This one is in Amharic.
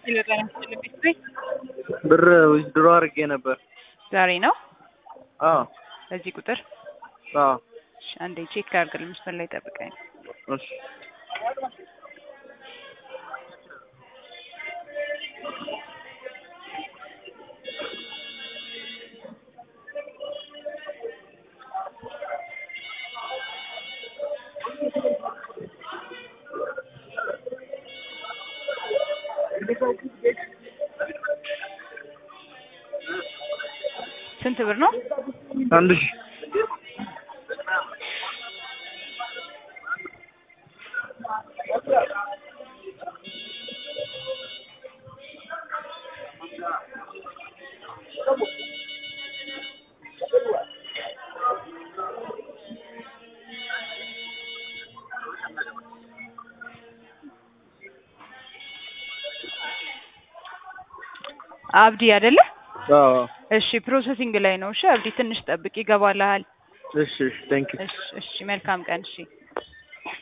ይለቀን ስለሚስጥሪ ብር ዊዝድሮ አድርጌ ነበር። ዛሬ ነው? አዎ። በዚህ ቁጥር? አዎ። እሺ አንዴ ቼክ አድርግልኝ መስመር ላይ ጠብቀኝ። እሺ። ስንት ብር ነው? 1000 አብዲ አይደለ? አዎ። እሺ ፕሮሰሲንግ ላይ ነው። እሺ አብዲ ትንሽ ጠብቅ ይገባልሃል። እሺ ቴንክ ዩ። እሺ መልካም ቀን። እሺ